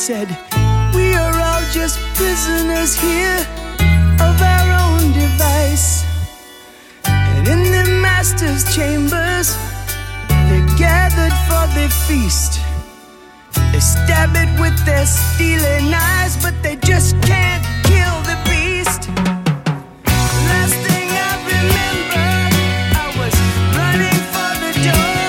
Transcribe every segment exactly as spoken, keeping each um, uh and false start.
said, we are all just prisoners here of our own device. And in the master's chambers, they're gathered for the feast. They stab it with their stealing eyes, but they just can't kill the beast. Last thing I remember, I was running for the door.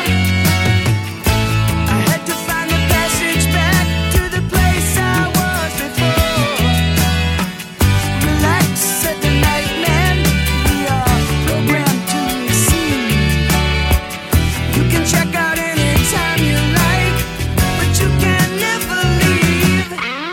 I had to find the passage back to the place I was before. Relax, said the night man, we are programmed to receive. You can check out anytime you like, but you can never leave.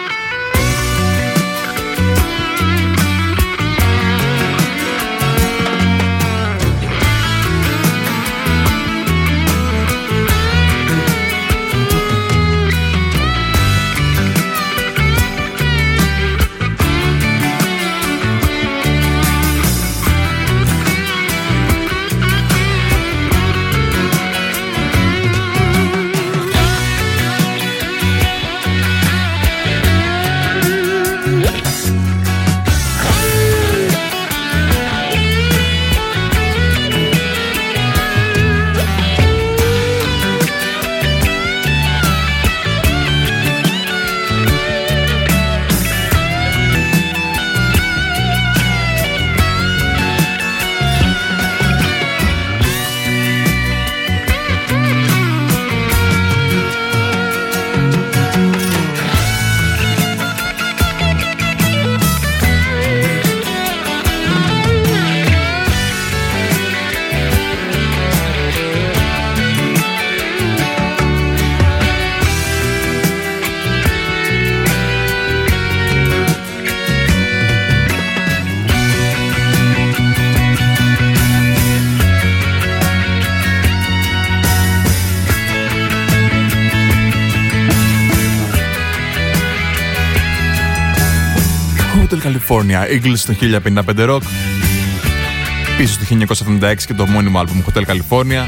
Hotel California, Eagles το χίλια πενήντα πέντε Rock. Πίσω στο χίλια εννιακόσια εβδομήντα έξι και το μόνιμο άλμπουμ Hotel California.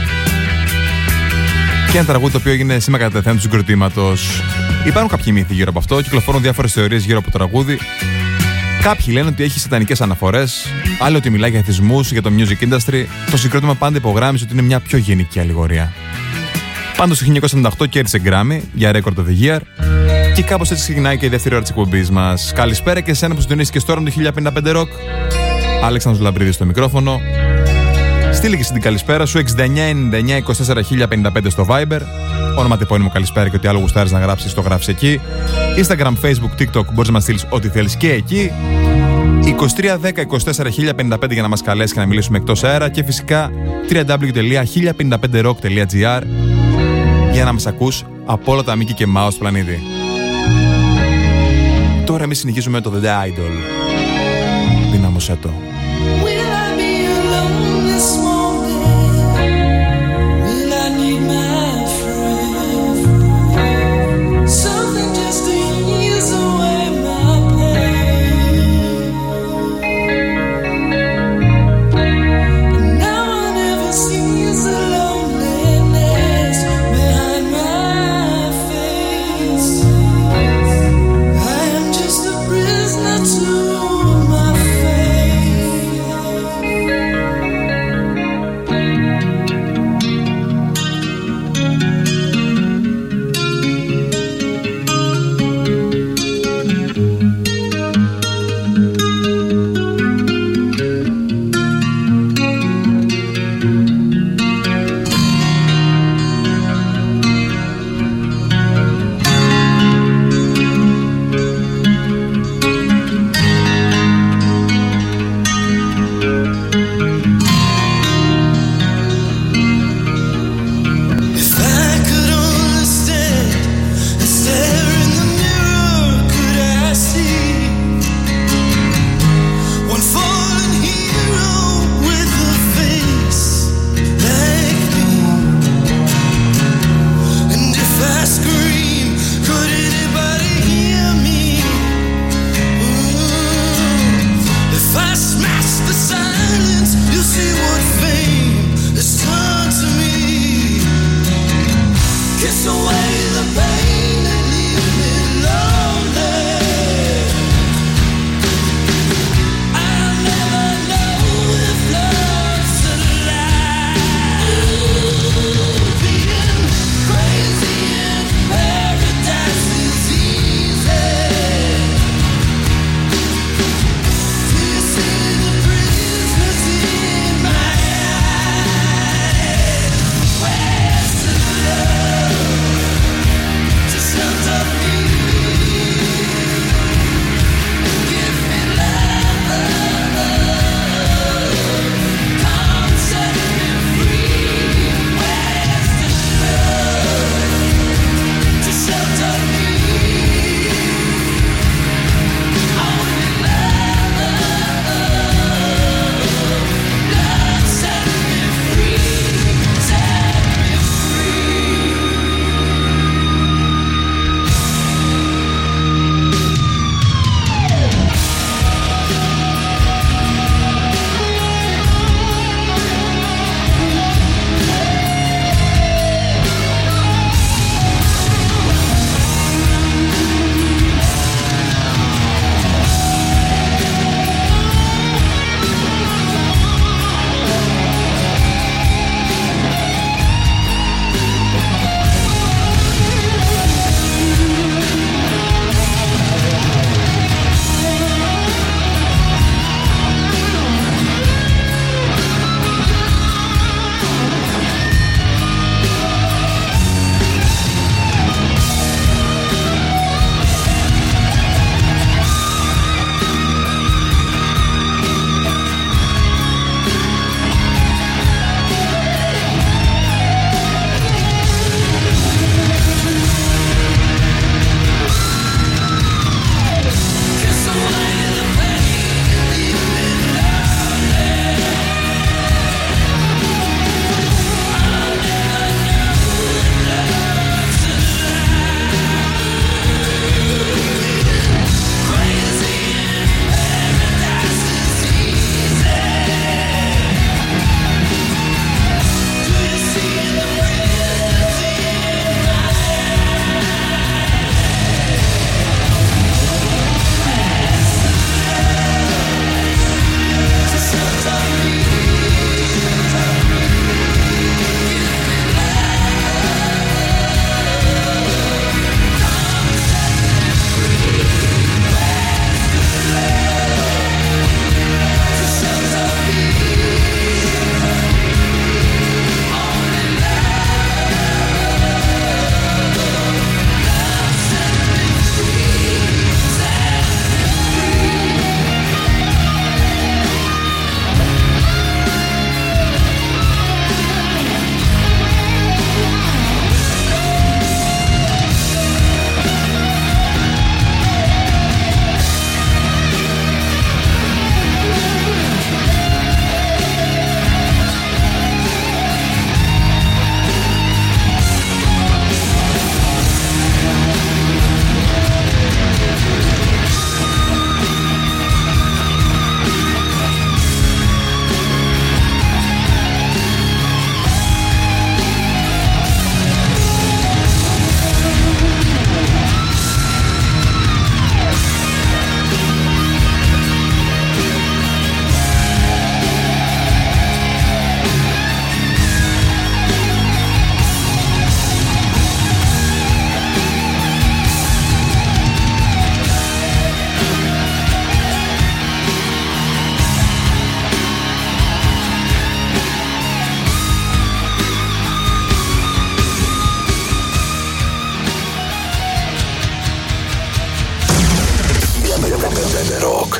Και ένα τραγούδι το οποίο έγινε σήμα κατά τεθέν του συγκροτήματος. Υπάρχουν κάποιοι μύθοι γύρω από αυτό, κυκλοφορούν διάφορες θεωρίες γύρω από το τραγούδι. Κάποιοι λένε ότι έχει σατανικές αναφορές, άλλοι ότι μιλάει για εθισμούς, για το music industry. Το συγκρότημα πάντα υπογράμμισε ότι είναι μια πιο γενική αλληγορία. Πάντως το χίλια εννιακόσια εβδομήντα οκτώ κέρδισε Grammy για Record of the Year. Και κάπως έτσι ξεκινάει και η δεύτερη ώρα της εκπομπής μας. Καλησπέρα και εσένα που συντονίστηκες τώρα το χίλια πενήντα πέντε Rock. Αλέξανδρος Λαμπρίδης στο μικρόφωνο. Στείλε και στην καλησπέρα σου εξήντα εννιά ενενήντα εννιά είκοσι τέσσερα χίλια πενήντα πέντε στο Viber. Όνομα τεπώνυμο καλησπέρα και ό,τι άλλο γουστάρεις να γράψεις το γράφεις εκεί. Instagram, Facebook, TikTok μπορείς να μας στείλεις ό,τι θέλεις και εκεί. είκοσι τρία δέκα είκοσι τέσσερα χίλια πενήντα πέντε για να μας καλέσεις και να μιλήσουμε εκτός αέρα. Και φυσικά double-u double-u double-u τελεία χίλια πενήντα πέντε rock τελεία gr για να μας ακούς από όλα τα Mickey και Mouse του πλανήτη. Τώρα εμείς συνεχίζουμε με το The Idol. Δυνάμωσέ το. To my faith. Rock.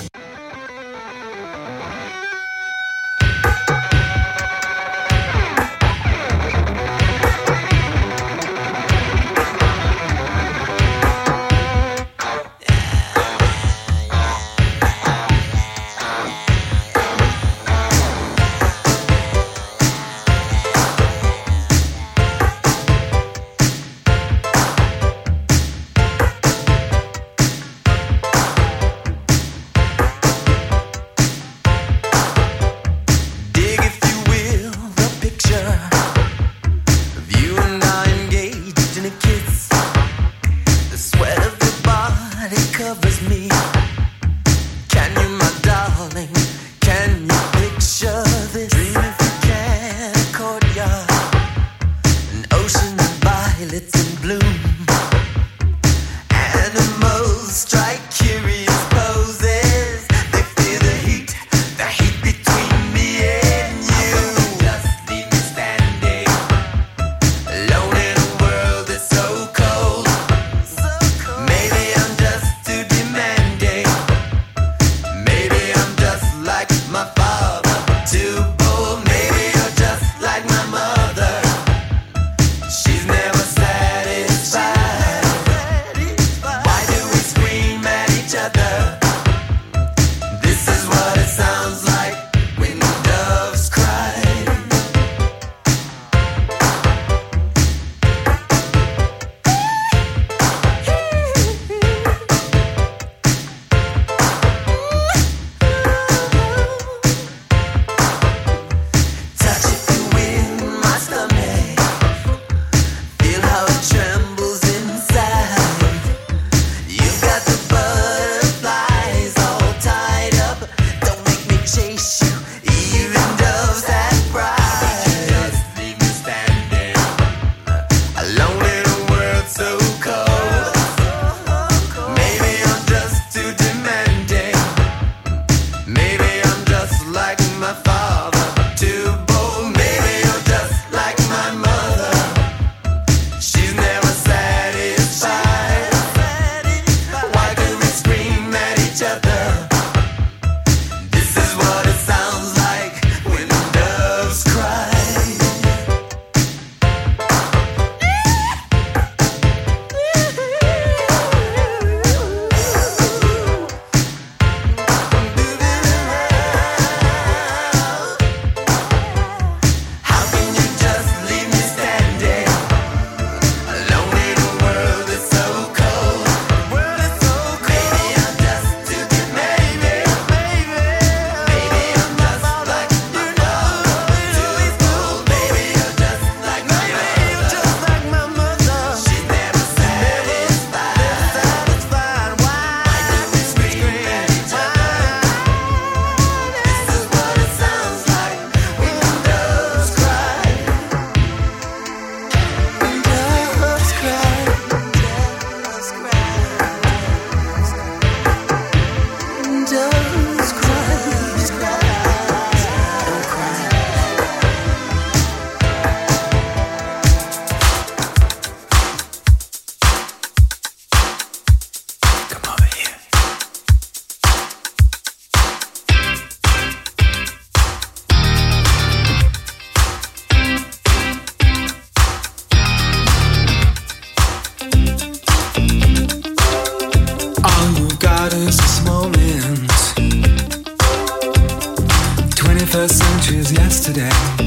twenty-first century's yesterday.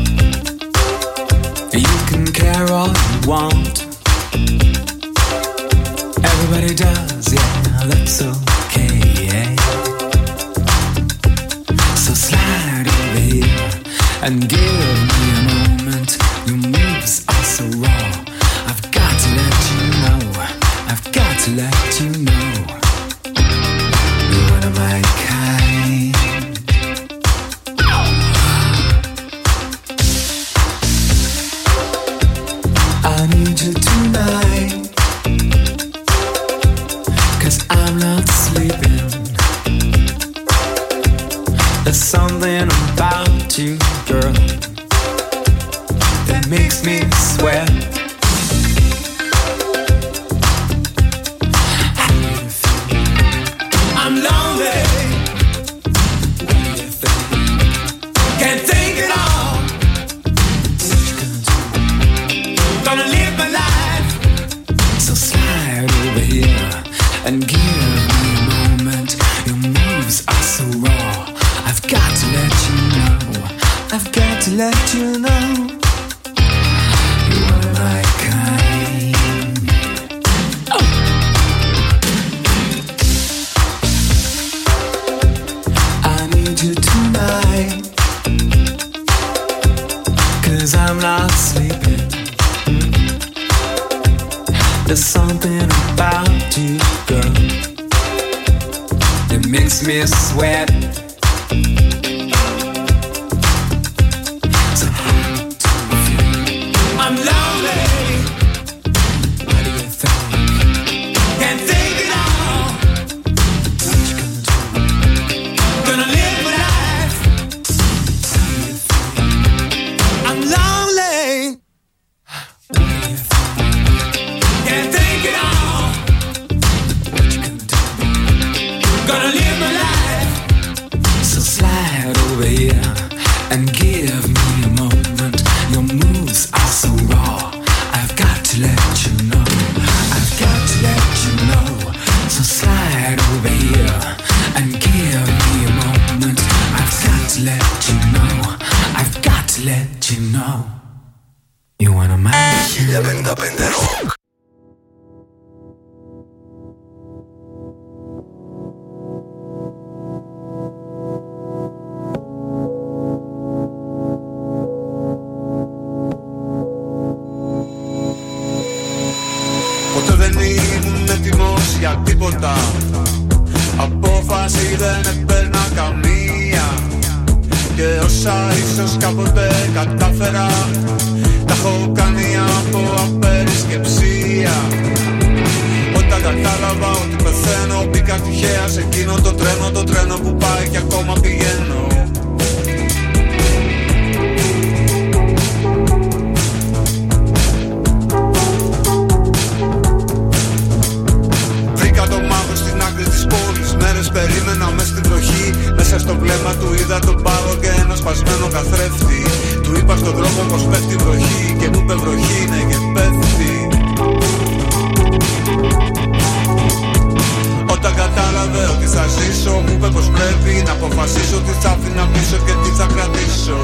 You can care all you want. Everybody does, yeah, that's okay. So slide over here and give me a moment. Your moves are so raw. I've got to let you know. I've got to let you know. You're one of my kind. I need you tonight, 'cause I'm not sleeping. There's something about you, girl, that makes me sweat. How do you feel? I'm lonely. and give me a moment. Your moves are so raw. I've got to let you know. I've got to let you know. You are my kind. Oh. I need you tonight, 'cause I'm not sleeping. There's something about you, girl, that makes me sweat. So I'm lonely. What do you think? Can't think it all. What you gonna do? Gonna live my life. I'm lonely. What do you think? Can't think it all. What you gonna do? Gonna live my life. So slide over here and give me a moment. Your moves are so raw. I've got to let you know. I've got to let you know. So slide over here and give me a moment. I've got to let you know. I've got to let you know. You wanna mind? χίλια πενήντα πέντε Rock. Ποτέ δεν ήμουν έτοιμος για τίποτα. Απόφαση δεν έπαιρνα καμία. Και όσα ίσως κάποτε κατάφερα, τα έχω κάνει από απερισκεψία. Όταν κατάλαβα ότι πεθαίνω, μπήκα τυχαία σε εκείνο το τρένο. Το τρένο που πάει και ακόμα πηγαίνω. Το μάγο στην άκρη της πόλης. Μέρες περίμενα μες στην βροχή. Μέσα στο βλέμμα του είδα τον πάγο και ένα σπασμένο καθρέφτη. Του είπα στον δρόμο πως πέφτει βροχή. Και μου είπε βροχή ναι και πέφτει. Όταν κατάλαβε ότι θα ζήσω, μου είπε πως πρέπει να αποφασίσω τι θα άφηνα πίσω και τι θα κρατήσω.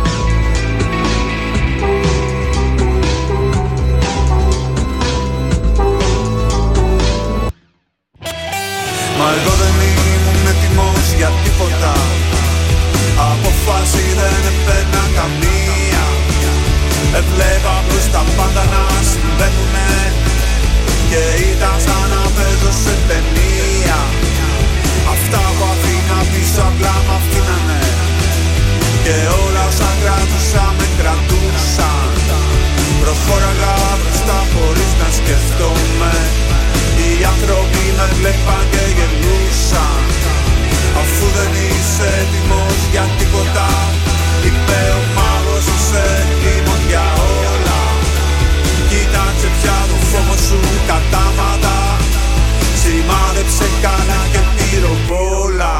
Μα εγώ δεν ήμουν έτοιμος για τίποτα. Απόφαση δεν έπαιρνα καμία. Έβλεπα πως τα πάντα να συμβαίνουνε και ήταν σαν να παίζω σε ταινία. Αυτά που αφήνα πίσω απλά μ' αφήνανε και όλα όσα κράτουσα με κρατούσαν. Προχώραγα μπροστά χωρίς να σκεφτόμαι. Οι άνθρωποι με βλέπαν και γελούσαν. Αφού δεν είσαι έτοιμος για τίποτα, είπε ο μάγος, είσαι έτοιμος για όλα. Κοίταξε πια το φόβο σου κατάματα. Σημάδεψε καλά και πυροβόλα.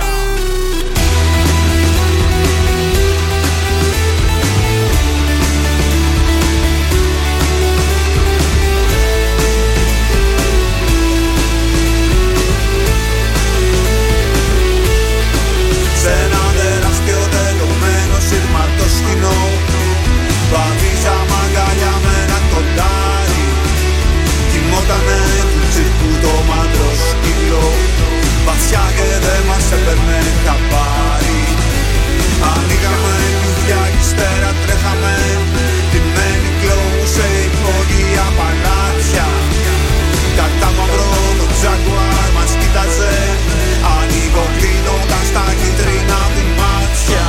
Σε ένα τεράστιο τελωμένο σειρματόσκηνο βαδίζα μαγκαλιά με ένα κοντάρι. Κοιμότανε του τσίρκου το μάντρο σκύλο, βαθιά και δεν μας έπαιρνε χαμπάρι. Ανοίγαμε κλειδιά κι ύστερα τρέχαμε, τιμένοι κλωμού σε υπόγεια παλάτια. Κατά μαυρό το τζάκουαρ μας κοίταζε, ανοίγω κλείνοντας τα κίτρινα του μάτια.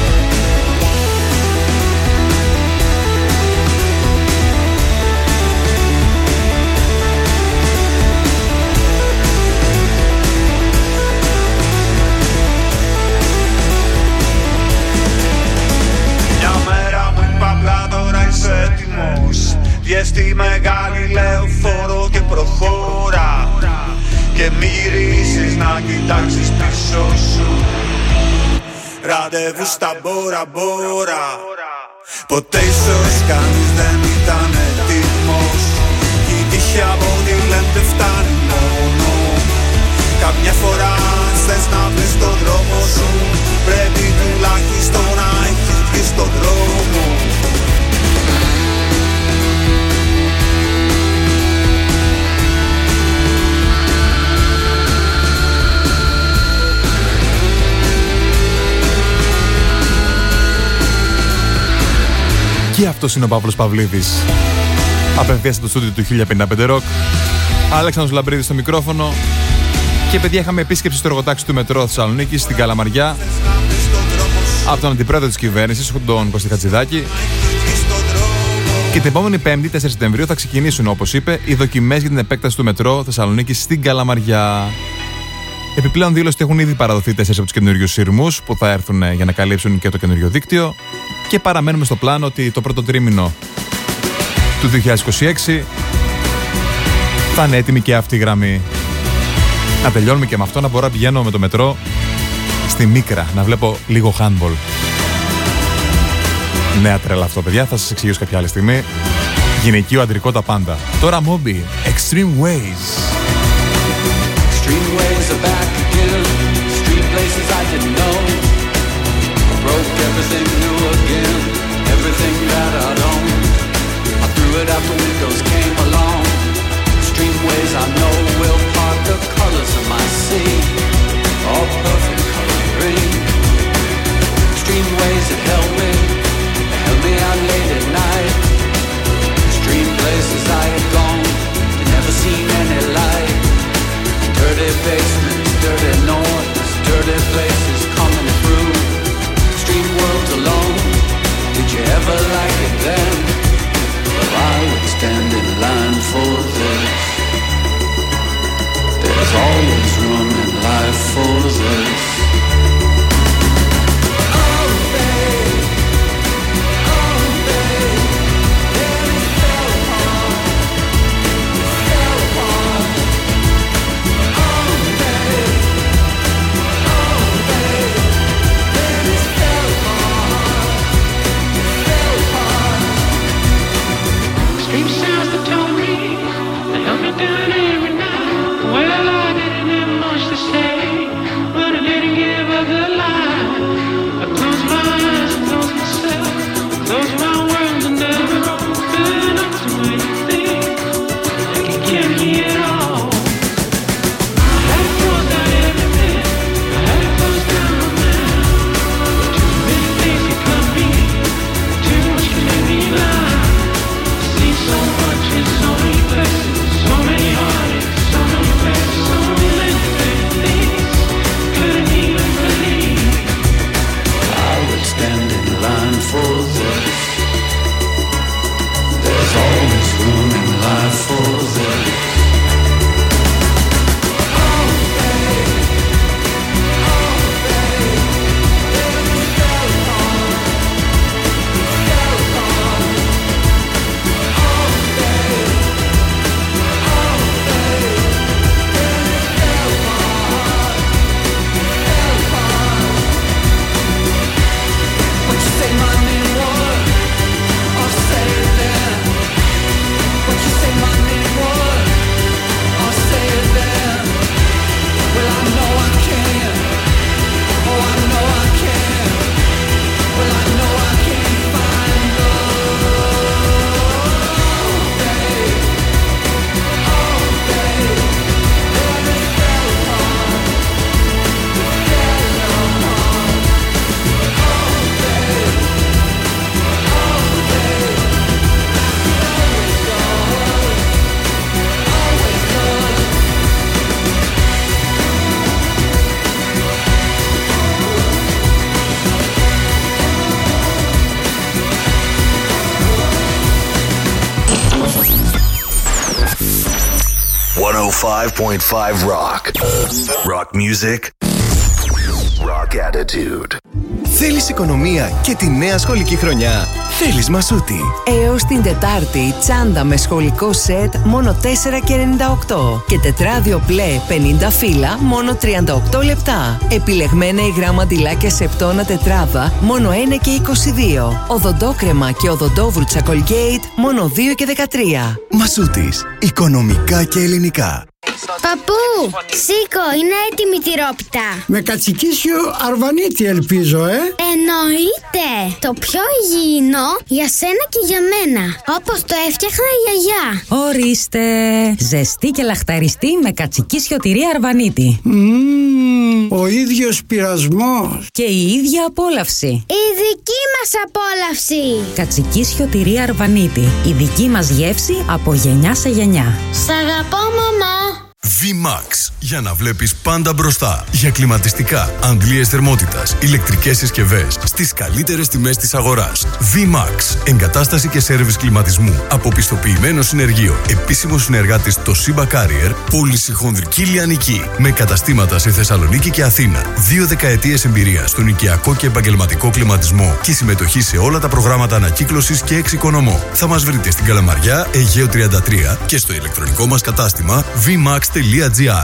Μια μέρα μου είπα απλά τώρα είσαι έτοιμος. Βγες στη μεγάλη λεωφόρο και προχώρα. Και μη γυρίσεις να κοιτάξεις πίσω σου. Ραντεβού στα Μπόρα Μπόρα. Ποτέ ίσως κανείς δεν ήταν έτοιμος. Η τύχη από ό,τι λέμε φτάνει μόνο. Και αυτός είναι ο Παύλος Παυλίδης. Απευθείας στο στούντιο του χίλια πενήντα πέντε Rock. Αλέξανδρος Λαμπρίδης στο μικρόφωνο. Και παιδιά, είχαμε επίσκεψη στο εργοτάξι του Μετρό Θεσσαλονίκης στην Καλαμαριά από τον αντιπρόεδρο της κυβέρνησης, τον Κωστή Χατζηδάκη. Και την επόμενη Πέμπτη, τέσσερις Σεπτεμβρίου, θα ξεκινήσουν, όπως είπε, οι δοκιμές για την επέκταση του Μετρό Θεσσαλονίκης στην Καλαμαριά. Επιπλέον δήλωσε ότι έχουν ήδη παραδοθεί τέσσερις από τους καινούριους σειρμούς που θα έρθουν για να καλύψουν και το καινούριο δίκτυο. Και παραμένουμε στο πλάνο ότι το πρώτο τρίμηνο του δύο χιλιάδες είκοσι έξι θα είναι έτοιμη και αυτή η γραμμή. Να τελειώνουμε και με αυτό, να μπορώ να πηγαίνω με το μετρό στη Μίκρα, να βλέπω λίγο handball. Νέα τρέλα αυτό, παιδιά, θα σας εξηγήσω κάποια άλλη στιγμή. Γυναικείο, αντρικό, τα πάντα. Τώρα Moby, Extreme Ways. Extreme ways are back again. Street places I didn't know. I broke everything new again. Everything that I'd owned. I threw it out the windows, came along. Extreme ways I know will part the colors of my sea. All perfect coloring. Extreme ways that held me. Held me out late at night. Extreme places I had gone. Had never seen any light. Dirty basements, dirty noise, dirty places coming through. Extreme worlds alone. Did you ever like it then? Well, I would stand in line for this. There's always room in life for this. five point five Rock. Rock music. Rock attitude. Θέλεις οικονομία και τη νέα σχολική χρονιά? Θέλεις Μασούτη. Έως την Τετάρτη, τσάντα με σχολικό σετ μόνο τέσσερα και ενενήντα οκτώ και τετράδιο μπλε πενήντα φύλλα μόνο τριάντα οκτώ λεπτά. Επιλεγμένα υγρά μαντιλάκια σε επτώνα τετράδα μόνο ένα και είκοσι δύο. Οδοντόκρεμα και οδοντόβουρτσα Colgate μόνο δύο και δεκατρία. Μασούτης. Οικονομικά και ελληνικά. Παππού, σήκω, είναι έτοιμη η τυρόπιτα. Με κατσικίσιο αρβανίτη ελπίζω, ε. Εννοείται. Το πιο υγιεινό για σένα και για μένα. Όπως το έφτιαχνα η γιαγιά. Ορίστε. Ζεστή και λαχταριστή με κατσικίσιο τυρί αρβανίτη. Μμμ, ο ίδιος πειρασμός. Και η ίδια απόλαυση. Η δική μας απόλαυση. Κατσικίσιο τυρί αρβανίτη. Η δική μας γεύση από γενιά σε γενιά. Σ' αγαπώ, μαμά. V-Max. Για να βλέπεις πάντα μπροστά. Για κλιματιστικά, αντλίες θερμότητας, ηλεκτρικές συσκευές στις καλύτερες τιμές της αγοράς. V-Max. Εγκατάσταση και σέρβις κλιματισμού. Από πιστοποιημένο συνεργείο. Επίσημο συνεργάτης το Simba Carrier. Πώληση χονδρική λιανική. Με καταστήματα σε Θεσσαλονίκη και Αθήνα. Δύο δεκαετίες εμπειρία στον οικιακό και επαγγελματικό κλιματισμό. Και συμμετοχή σε όλα τα προγράμματα ανακύκλωσης και εξοικονομώ. Θα μας βρείτε στην Καλαμαριά, Αιγαίο τριάντα τρία και στο ηλεκτρονικό μας κατάστημα βι μαξ τελεία τζι άρ.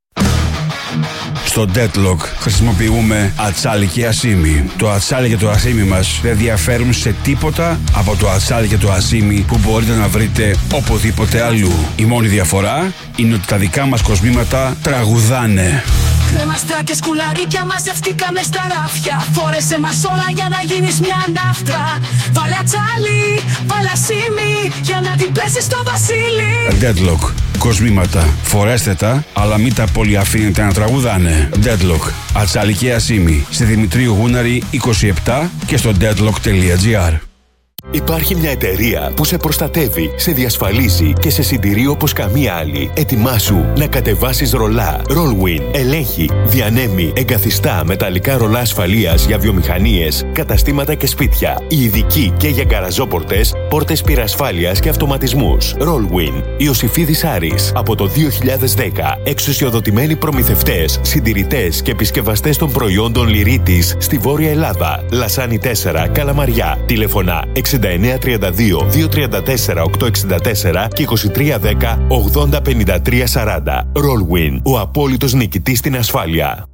Στο Deadlock χρησιμοποιούμε ατσάλι και ασίμι. Το ατσάλι και το ασίμι μας δεν διαφέρουν σε τίποτα από το ατσάλι και το ασίμι που μπορείτε να βρείτε οπουδήποτε αλλού. Η μόνη διαφορά είναι ότι τα δικά μας κοσμήματα τραγουδάνε. Κρέμαστρα και σκουλαρίκια μαζευτήκαμε στα ράφια. Φόρεσε μας όλα για να γίνεις μια ναύτρα. Βάλε ατσάλι, βάλε ασίμι για να την πέσεις στο βασίλι. Deadlock. Κοσμήματα. Φορέστε τα, αλλά μην τα πολύ αφήνετε να τραγουδάνε. Deadlock. Ατσάλι και ασίμι. Στη Δημητρίου Γούναρη είκοσι επτά και στο deadlock τελεία τζι άρ. Υπάρχει μια εταιρεία που σε προστατεύει, σε διασφαλίζει και σε συντηρεί όπως καμία άλλη. Ετοιμάσου να κατεβάσεις ρολά. Rollwin ελέγχει, διανέμει, εγκαθιστά μεταλλικά ρολά ασφαλείας για βιομηχανίες, καταστήματα και σπίτια. Οι ειδικοί και για γκαραζόπορτες, πόρτες πυρασφάλειας και αυτοματισμούς. Rollwin. Ιωσηφίδης Άρης. Από το δύο χιλιάδες δέκα. Εξουσιοδοτημένοι προμηθευτές, συντηρητές και επισκευαστές των προϊόντων Λυρίτης στη Βόρεια Ελλάδα. Λασάνι τέσσερα, Καλαμαριά. Τηλεφωνά εξήντα εννέα τριάντα δύο διακόσια τριάντα τέσσερα οκτακόσια εξήντα τέσσερα και είκοσι τρία δέκα ογδόντα πενήντα τρία σαράντα. Rollwin, ο απόλυτος νικητής στην ασφάλεια.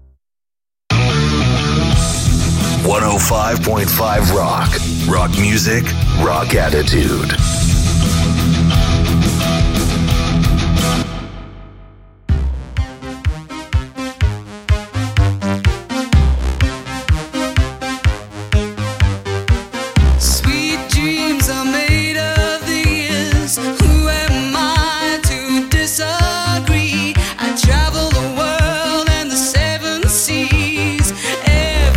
εκατόν πέντε κόμμα πέντε Rock. Rock music, rock attitude.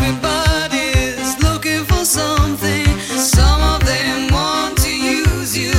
Everybody's looking for something. Some of them want to use you.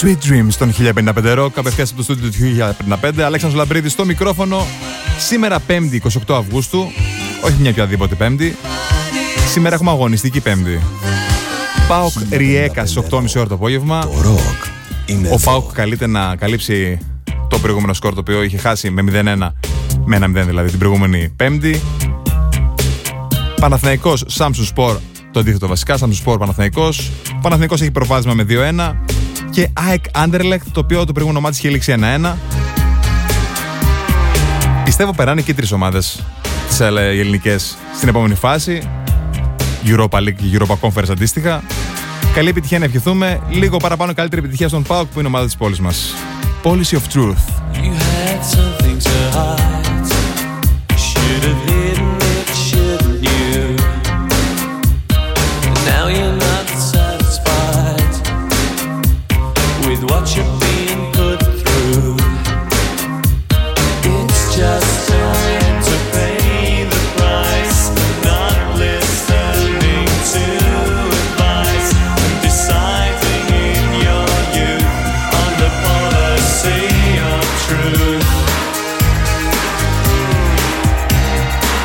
Sweet Dreams των χίλια πενήντα πέντε Rock, απευθείας από το στούντιο του χίλια πενήντα πέντε. Αλέξανδρος Λαμπρίδης στο μικρόφωνο. Σήμερα Πέμπτη, εικοστή ογδόη Αυγούστου. Όχι μια οποιαδήποτε Πέμπτη. Σήμερα έχουμε αγωνιστική Πέμπτη. ΠΑΟΚ Ριέκα στις οκτώ και μισή ώρα το απόγευμα. Ο ΠΑΟΚ καλείται να καλύψει το προηγούμενο σκορ, το οποίο είχε χάσει με μηδέν ένα, με ένα μηδέν δηλαδή την προηγούμενη Πέμπτη. Παναθηναϊκός Σάμσουν Σπορ, το αντίθετο βασικά. Σάμσουν Σπορ Παναθηναϊκός. Ο Παναθηναϊκός έχει προβάδισμα με δύο ένα. Και ΑΕΚ Anderlecht, το οποίο το προηγούμενο μάτι είχε λήξει ένα ένα. Πιστεύω περάνε και οι τρεις ομάδες τις ελληνικές στην επόμενη φάση. Europa League και Europa Conference αντίστοιχα. Καλή επιτυχία να ευχηθούμε. Λίγο παραπάνω καλύτερη επιτυχία στον ΠΑΟΚ, που είναι ομάδα της πόλης μας. Policy of Truth. You had something to hide. Should have hidden it, shouldn't you? And now you're not satisfied with what you're being put through. It's just time to pay the price. Not listening to advice and deciding in your youth on the policy of truth.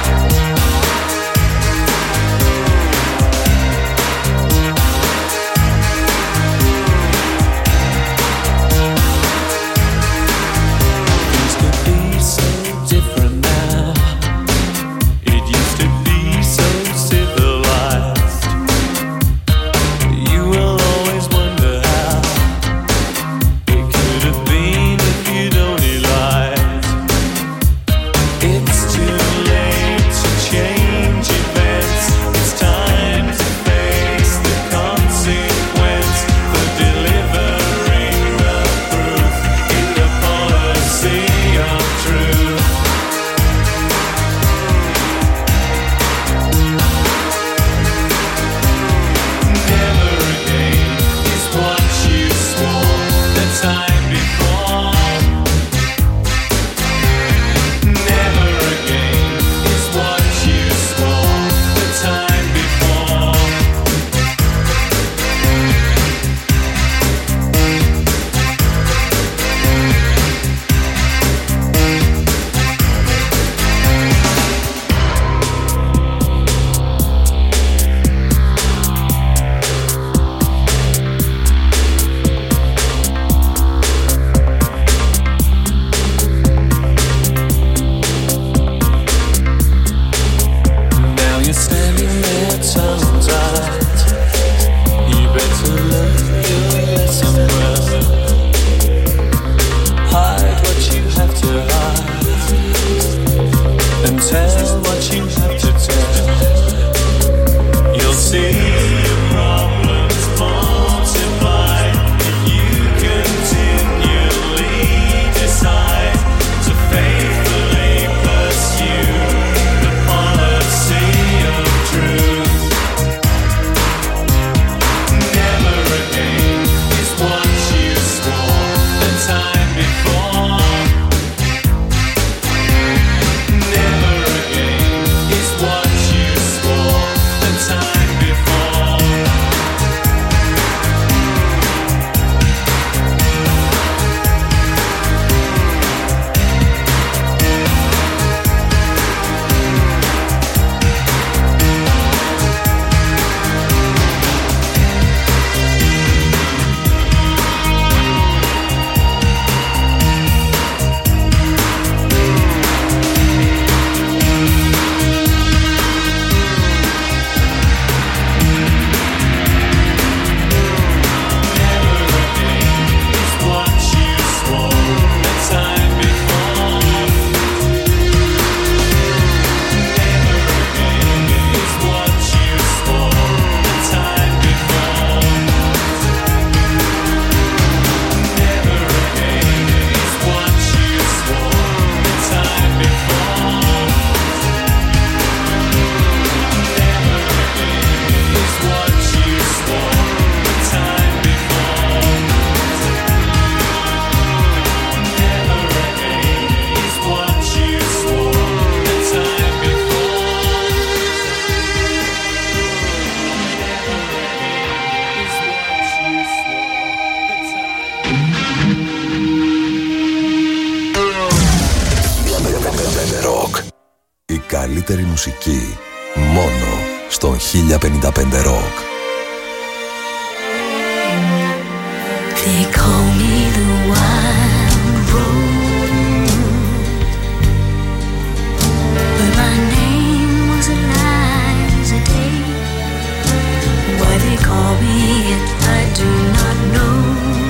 καλύτερη μουσική μόνο στον χίλια πενήντα πέντε Rock. They call me the wild rose, but my name was Eliza Day. Why they call me it, I do not know.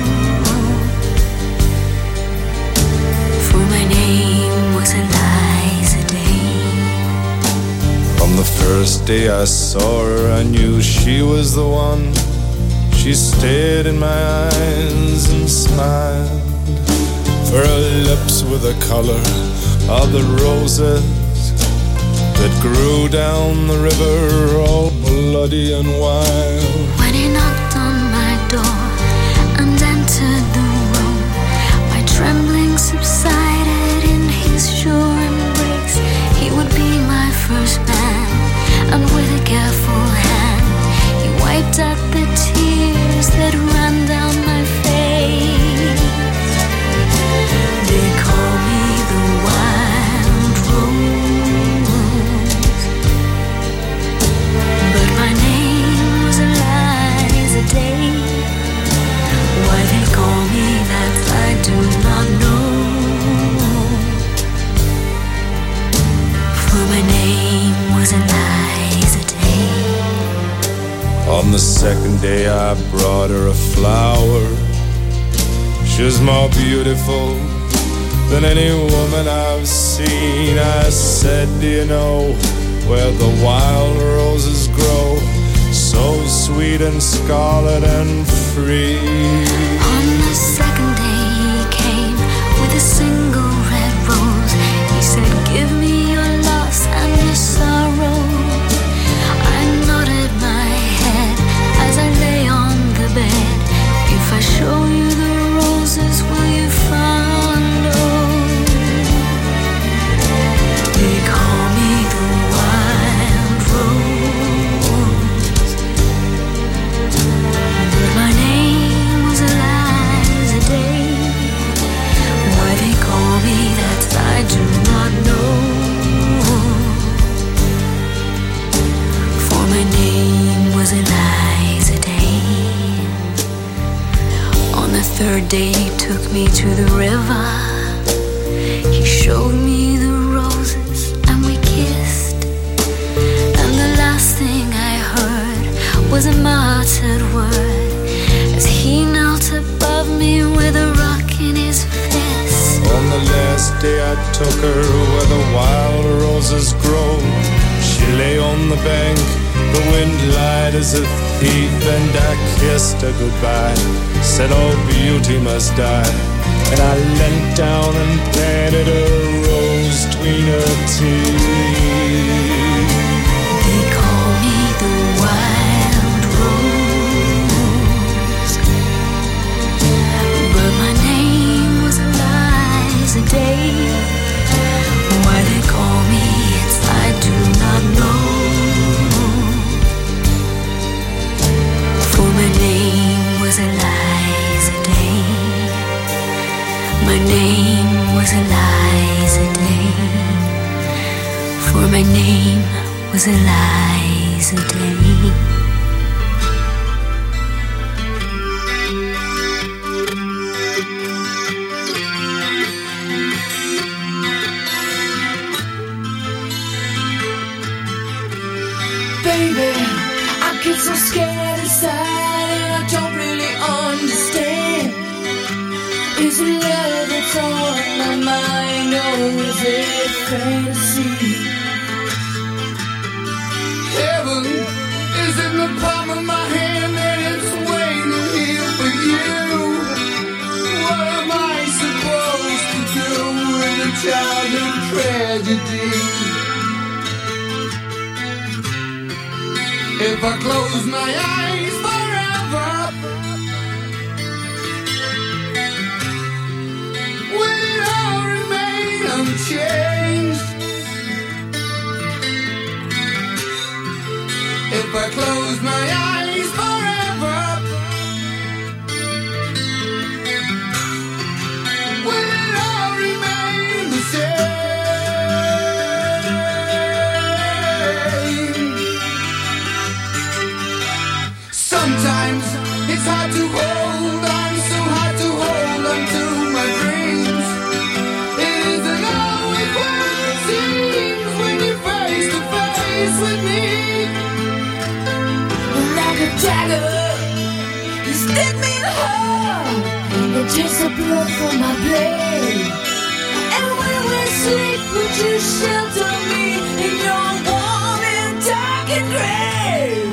For my name was Eliza Day. From the first day I saw her, I knew she was the one. She stared in my eyes and smiled, for her lips were the color of the roses that grew down the river, all bloody and wild. When he knocked on my door and entered the room, my trembling subsided in his sure embrace. He would be my first man, and with a careful hand he wiped out the tears that ran down my face. They call me the wild rose, but my name was Eliza Day. Why they call me that I do not know, for my name was Eliza Day. On the second day I brought her a flower. She was more beautiful than any woman I've seen. I said, do you know where the wild roses grow, so sweet and scarlet and free? On the second day he came with a single red rose. He said, give me your loss and your sorrow. I nodded my head as I lay on the bed. If I show you the roses, will you follow? They call me the wild rose, but my name was Eliza Day. Why they call me that I do not know, for my name was Eliza Day. On the third day he took me to the river. He showed me the roses and we kissed, and the last thing I heard was a muttered word as he knelt above me with a rock in his fist. On the last day I took her where the wild roses grow. She lay on the bank, the wind lied as a thief, and I kissed her goodbye, said all beauty must die. And I leant down and planted a rose between her teeth. They call me the wild rose, but my name was Eliza Day. Why they call me it, I do not know, for my name was Eliza Day. My name was Eliza Day, for my name was Eliza Day. Baby, I get so scared inside and I don't really understand. Is it love that's on my mind, or is it fantasy? Heaven is in the palm of my hand and it's waiting here for you. What am I supposed to do with a childhood tragedy? If I close my eyes forever, will it all remain unchanged? If I close my eyes forever, will it all remain the same? did me harm. It takes the blood from my blade. And when we sleep, would you shelter me in your warm and darkened grave?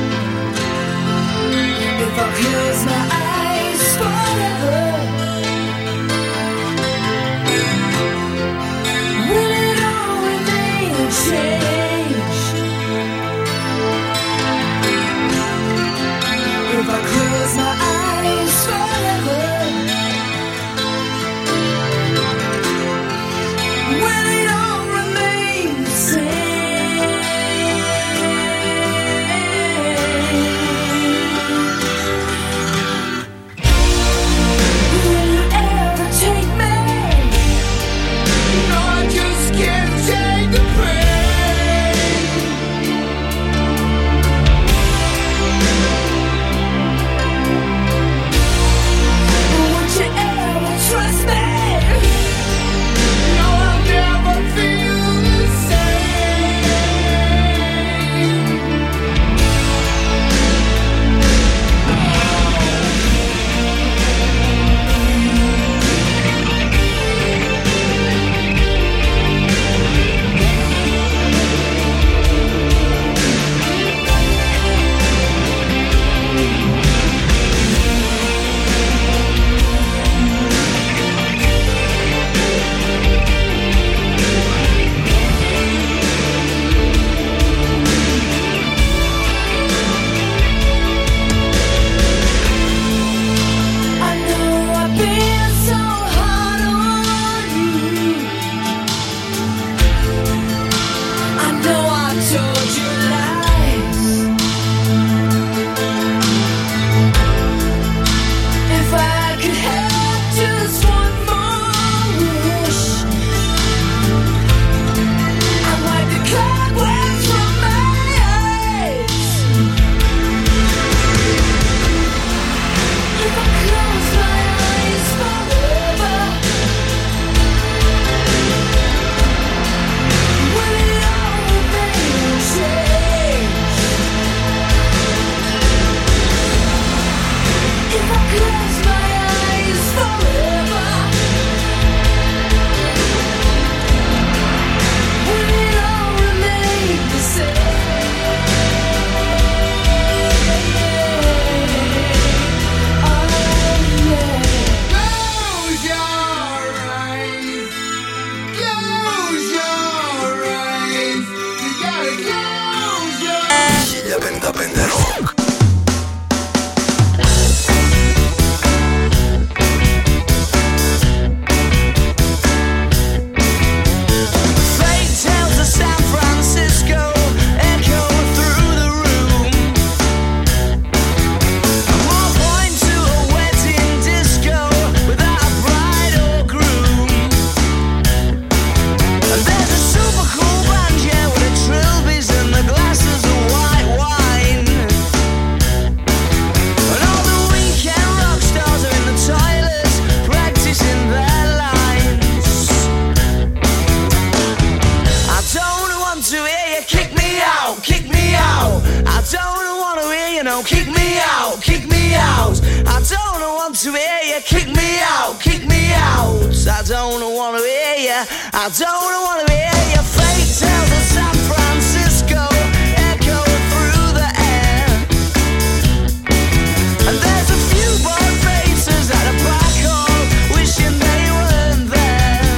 If I close my eyes forever, will it all remain changed? If I close my eyes forever, will it all remain the same? Will you ever take me? No, I just can't take the pain. Would you ever trust me? No, I'll never feel the same. I know I've been so hard on you. I know I told you lies. If I could have just one more wish, I'd wipe the cobwebs from my eyes. If I close my eyes forever, will it all remain changed? If I close my eyes forever, will it all remain the same? Oh yeah. Close your eyes. Close your eyes. You gotta close your eyes. χίλια πενήντα πέντε Rock. Fake tales of San Francisco echo through the room. More point to a wedding disco without a bride or groom. And there's a super cool band, yeah, with the trilbies and the glasses of white wine. And all the weekend rock stars are in the toilets practicing their lines. I don't want to hear you kick me out, kick me out. I don't want to hear you, no, kick me out, kick me out. I don't want to hear you kick me out, kick me out. I don't want to hear you, I don't want to hear you. Fake tales of San Francisco echo through the air. And there's a few bored faces at a black hole wishing they weren't there.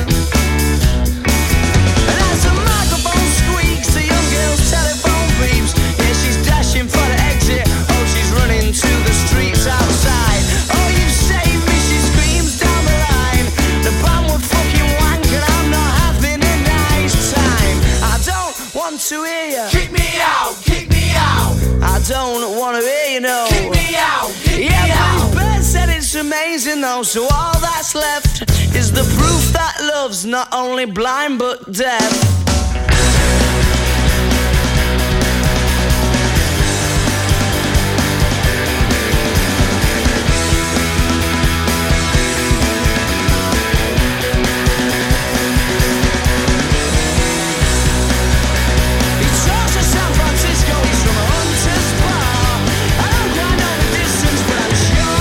And as the microphone squeaks, the young girl's telephone beeps. Yeah, she's dashing for the exit. Oh, she's running to the streets outside. Oh, you saved me, she screams down the line. The band were fucking wank and I'm not having a nice time. I don't want to hear you kick me out, kick me out. I don't want to hear you, no, kick me out, kick yeah, me out. Yeah, but Bert said it's amazing though. So all that's left is the proof that love's not only blind but deaf. San Francisco, he's from a hunter's bar. I don't quite know the distance, but I'm sure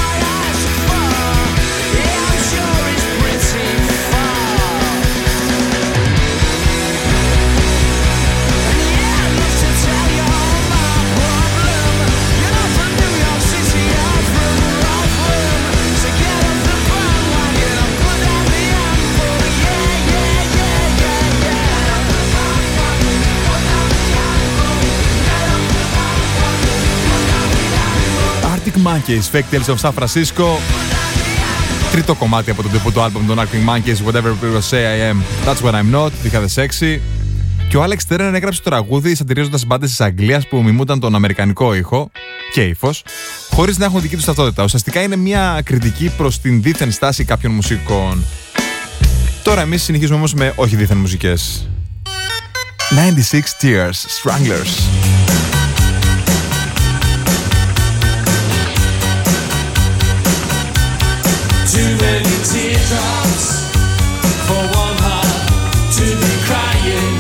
Monkeys, Fake Tales of San Francisco. Τρίτο κομμάτι από το debut του album των Arctic Monkeys, Whatever People Say I Am, That's What I'm Not, δύο χιλιάδες έξι. Και ο Alex Turner έγραψε το τραγούδι σατυρίζοντας μπάντες της Αγγλίας που μιμούνταν τον αμερικανικό ήχο και ύφος, χωρίς να έχουν δική τους ταυτότητα. Ουσιαστικά είναι μια κριτική προς την δίθεν στάση κάποιων μουσικών. Τώρα εμείς συνεχίζουμε όμως με όχι δίθεν μουσικές. ενενήντα έξι Tears, Stranglers. Too many teardrops for one heart to be crying.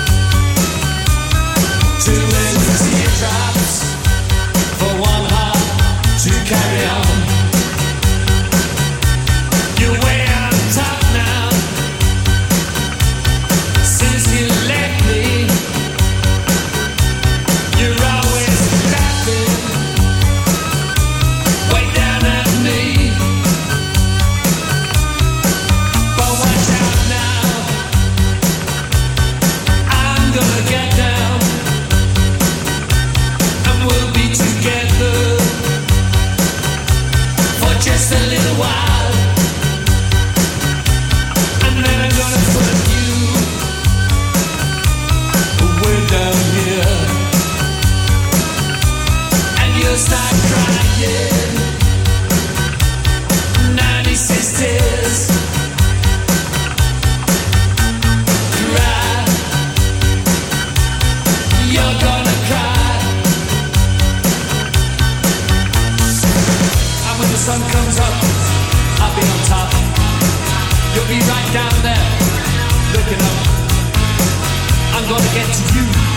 Too many teardrops for one heart to carry on. You're way on top now. Since you left me, you're always laughing way down at me. But watch out now, I'm gonna get down, and we'll be together for just a little while, and then I'm gonna put you way down here, and you'll start crying. ninety-six tears. Cry. You're gonna cry. And when the sun comes up, I'll be on top. You'll be right down there, looking up. I'm gonna get to you.